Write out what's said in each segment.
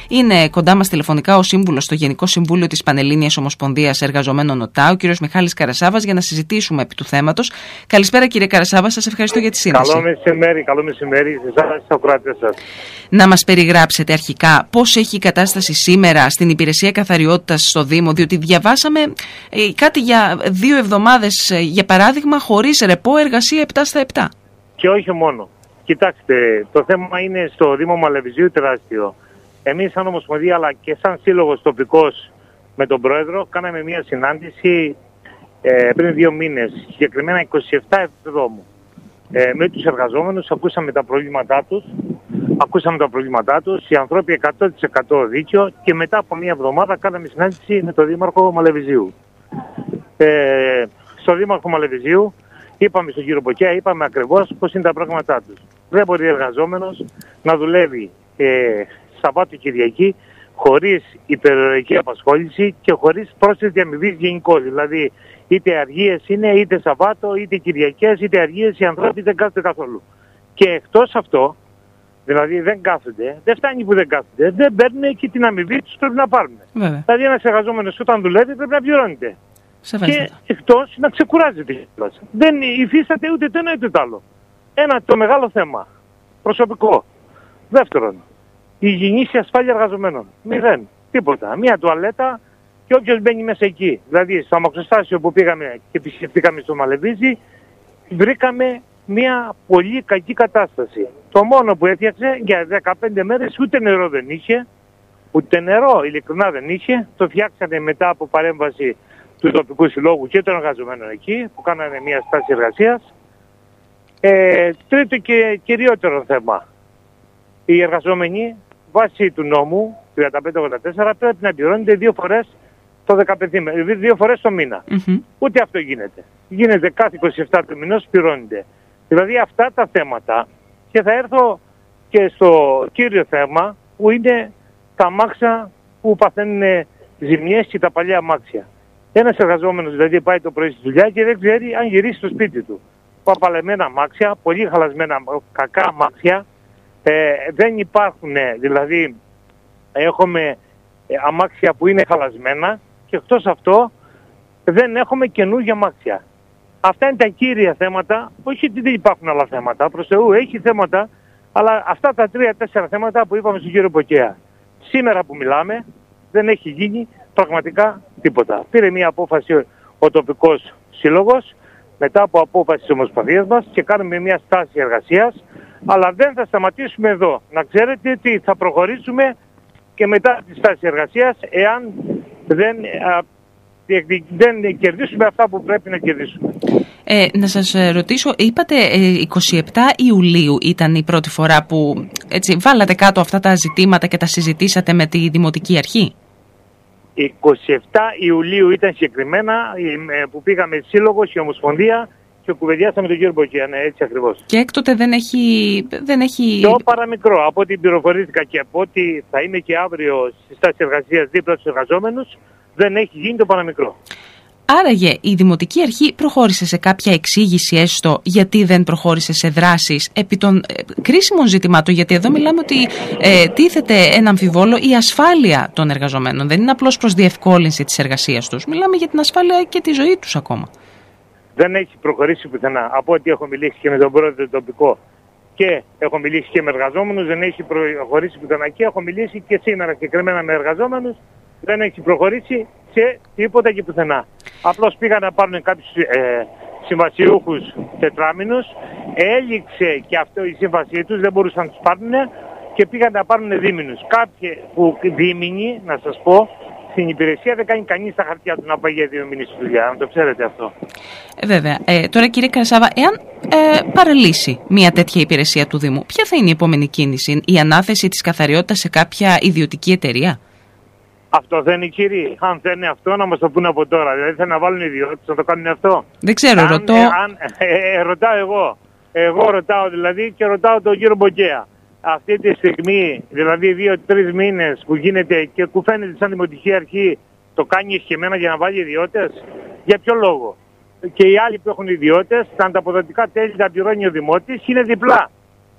Είναι κοντά μας τηλεφωνικά ο σύμβουλος στο Γενικό Συμβούλιο της Πανελλήνιας Ομοσπονδίας Εργαζομένων ΟΤΑ, ο κ. Μιχάλης Καρασάβας, για να συζητήσουμε επί του θέματος. Καλησπέρα, κύριε Καρασάβα, σας ευχαριστώ για τη σύνδεση. Καλό μεσημέρι σε εσάς, στους ακροατές σας. Να μας περιγράψετε αρχικά πώς έχει η κατάσταση σήμερα στην υπηρεσία καθαριότητας στο Δήμο, διότι διαβάσαμε κάτι για 2 εβδομάδες, για παράδειγμα, χωρίς ρεπό, εργασία 7 στα 7. Και όχι μόνο. Κοιτάξτε, το θέμα είναι στο Δήμο Μαλεβιζίου τεράστιο. Εμείς σαν Ομοσπονδία αλλά και σαν σύλλογος τοπικός με τον Πρόεδρο κάναμε μια συνάντηση πριν 2 μήνες, συγκεκριμένα 27 Εβδόμου. Με τους εργαζόμενους ακούσαμε τα προβλήματά τους, οι ανθρώποι 100% δίκιο, και μετά από μια εβδομάδα κάναμε συνάντηση με τον Δήμαρχο Μαλεβιζίου. Στο Δήμαρχο Μαλεβιζίου είπαμε στον κύριο Μποκέα, είπαμε ακριβώς πώς είναι τα πράγματά τους. Δεν μπορεί ο εργαζόμενος να δουλεύει Σαββάτο Κυριακή χωρίς υπεροριακή απασχόληση και χωρίς πρόσθετη αμοιβή γενικώς. Δηλαδή είτε αργίες είναι, είτε Σαββάτο, είτε Κυριακές, είτε αργίες, οι άνθρωποι δεν κάθονται καθόλου. Και εκτός αυτό, δηλαδή δεν κάθονται, δεν φτάνει που δεν κάθονται, δεν παίρνουν και την αμοιβή τους πρέπει να πάρουν. Βέβαια. Δηλαδή ένας εργαζόμενος όταν δουλεύει πρέπει να πληρώνεται. Και εκτός να ξεκουράζεται. Δεν υφίσταται ούτε το ένα ούτε το άλλο. Ένα το μεγάλο θέμα. Προσωπικό. Δεύτερον, η υγιεινής και ασφάλεια εργαζομένων. 0. Τίποτα. Μία τουαλέτα και όποιος μπαίνει μέσα εκεί. Δηλαδή στο αμαξοστάσιο που πήγαμε και επισκεφτήκαμε στο Μαλεβίζι, βρήκαμε μια πολύ κακή κατάσταση. Το μόνο που έφτιαξε για 15 μέρες ούτε νερό δεν είχε. Ούτε νερό ειλικρινά δεν είχε. Το φτιάξανε μετά από παρέμβαση του τοπικού συλλόγου και των εργαζομένων εκεί, που κάνανε μια στάση εργασίας. Τρίτο και κυριότερο θέμα. Οι εργαζόμενοι βάσει του νόμου 3584 πρέπει να πληρώνονται 2 φορές το 2 φορές το μήνα. Ούτε αυτό γίνεται. Γίνεται κάθε 27 του μηνός πληρώνονται. Δηλαδή αυτά τα θέματα, και θα έρθω και στο κύριο θέμα που είναι τα αμάξια που παθαίνουν ζημιές και τα παλιά αμάξια. Ένας εργαζόμενος δηλαδή πάει το πρωί στη δουλειά και δεν ξέρει αν γυρίσει στο σπίτι του. Παπαλεμένα αμάξια, πολύ χαλασμένα, κακά αμάξια, δεν υπάρχουν, δηλαδή έχουμε αμάξια που είναι χαλασμένα και εκτός αυτό δεν έχουμε καινούργια αμάξια. Αυτά είναι τα κύρια θέματα, όχι ότι δεν υπάρχουν άλλα θέματα, προς Θεού έχει θέματα, αλλά αυτά τα 3-4 θέματα που είπαμε στον κύριο Μποκέα. Σήμερα που μιλάμε δεν έχει γίνει πραγματικά τίποτα. Πήρε μια απόφαση ο τοπικός σύλλογος μετά από απόφαση της Ομοσπονδίας μας και κάνουμε μια στάση εργασίας, αλλά δεν θα σταματήσουμε εδώ. Να ξέρετε ότι θα προχωρήσουμε και μετά τη στάση εργασίας εάν δεν κερδίσουμε αυτά που πρέπει να κερδίσουμε. Να σας ρωτήσω, είπατε 27 Ιουλίου ήταν η πρώτη φορά που έτσι, βάλατε κάτω αυτά τα ζητήματα και τα συζητήσατε με τη Δημοτική Αρχή. 27 Ιουλίου ήταν συγκεκριμένα που πήγαμε σύλλογος και Ομοσπονδία και κουβεντιάσαμε τον κύριο Μποκέα, ναι, έτσι ακριβώς. Και έκτοτε δεν έχει... Το παραμικρό, από ό,τι πληροφορήθηκα και από ό,τι θα είμαι και αύριο στη στάση εργασίας δίπλα στους εργαζόμενους, δεν έχει γίνει το παραμικρό. Άραγε η Δημοτική Αρχή προχώρησε σε κάποια εξήγηση έστω γιατί δεν προχώρησε σε δράσεις επί των κρίσιμων ζητημάτων, γιατί εδώ μιλάμε ότι τίθεται ένα αμφιβόλο η ασφάλεια των εργαζομένων. Δεν είναι απλώς προς διευκόλυνση της εργασίας τους. Μιλάμε για την ασφάλεια και τη ζωή τους ακόμα. Δεν έχει προχωρήσει πουθενά. Από ό,τι έχω μιλήσει και με τον πρόεδρο τοπικό και έχω μιλήσει και με εργαζόμενους, δεν έχει προχωρήσει πουθενά. Και έχω μιλήσει και σήμερα συγκεκριμένα με εργαζόμενους, δεν έχει προχωρήσει σε τίποτα και πουθενά. Απλώς πήγαν να πάρουν κάποιους συμβασιούχους τετράμινους, έληξε και αυτό η σύμβασή τους, δεν μπορούσαν να τους πάρουν και πήγαν να πάρουν δίμηνους. Κάποιοι που δίμηνοι, να σας πω, στην υπηρεσία δεν κάνει κανείς τα χαρτιά του να πάει για 2 μήνες στη δουλειά, να το ξέρετε αυτό. Βέβαια. Τώρα κύριε Καρασάβα, εάν παραλύσει μια τέτοια υπηρεσία του Δήμου, ποια θα είναι η επόμενη κίνηση, η ανάθεση της καθαριότητας σε κάποια ιδιωτική εταιρεία? Αυτό δεν είναι, κύριοι. Αν θέλουν αυτό, να μας το πούνε από τώρα. Δηλαδή θέλουν να βάλουν ιδιώτες να το κάνουν αυτό. Δεν ξέρω, ρωτώ. Ρωτάω εγώ. Εγώ ρωτάω δηλαδή και ρωτάω τον κύριο Μποκέα. Αυτή τη στιγμή, δηλαδή 2-3 μήνες που γίνεται και που φαίνεται σαν Δημοτική Αρχή, το κάνει εσχεμένα για να βάλει ιδιώτες. Για ποιο λόγο? Και οι άλλοι που έχουν ιδιώτες, τα ανταποδοτικά τέλη τα πληρώνει ο Δημότης, είναι διπλά.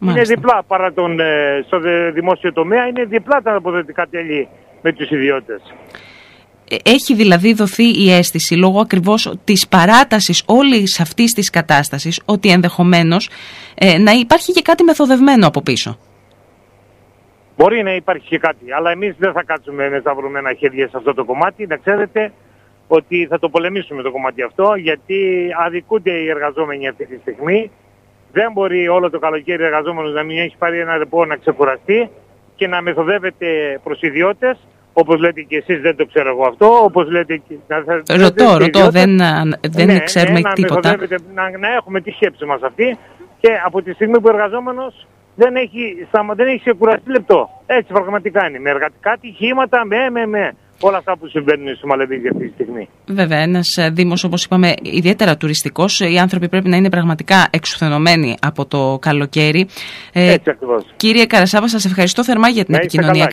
Είναι διπλά παρά στο δημόσιο τομέα, είναι διπλά τα αποδοτικά τέλη με τους ιδιώτες. Έχει δηλαδή δοθεί η αίσθηση, λόγω ακριβώς της παράτασης όλης αυτής της κατάστασης, ότι ενδεχομένως να υπάρχει και κάτι μεθοδευμένο από πίσω. Μπορεί να υπάρχει και κάτι, αλλά εμείς δεν θα κάτσουμε με σταυρωμένα χέρια σε αυτό το κομμάτι. Να ξέρετε ότι θα το πολεμήσουμε το κομμάτι αυτό, γιατί αδικούνται οι εργαζόμενοι αυτή τη στιγμή. Δεν μπορεί όλο το καλοκαίρι ο εργαζόμενος να μην έχει πάρει ένα ρεπό να ξεκουραστεί και να μεθοδεύεται προς ιδιώτες. Όπως λέτε και εσείς, δεν το ξέρω εγώ αυτό. Όπως λέτε, ρωτώ, δεν ξέρουμε τίποτα. Να έχουμε τη σκέψη μας αυτή, και από τη στιγμή που ο εργαζόμενος δεν έχει ξεκουραστεί λεπτό. Έτσι πραγματικά είναι. Με εργατικά ατυχήματα, με όλα αυτά που συμβαίνουν στο Μαλεβίδι αυτή τη στιγμή. Βέβαια, ένας δήμος, όπως είπαμε, ιδιαίτερα τουριστικός. Οι άνθρωποι πρέπει να είναι πραγματικά εξουθενωμένοι από το καλοκαίρι. Έτσι ακριβώς. Κύριε Καρασάβα, σας ευχαριστώ θερμά για την επικοινωνία.